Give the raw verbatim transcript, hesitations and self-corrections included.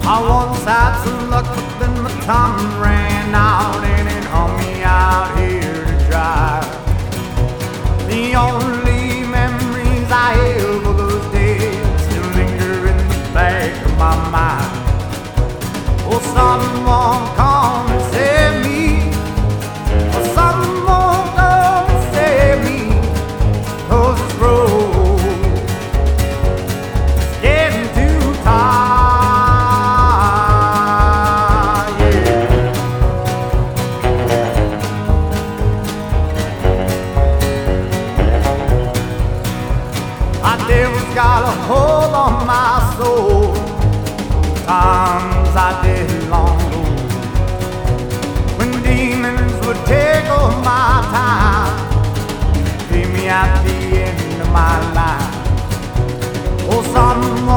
I once had some luck, but then the time ran out and it hung me out here to dry. The only memories I have of those days still linger in the back of my mind. Oh, someone come and save me. Oh, someone come and save me. 'Cause this road is getting too tired, yeah. My devil's got a hold on my soul. Times I did long ago, when demons would take all my time, leave me at the end of my life. Oh, some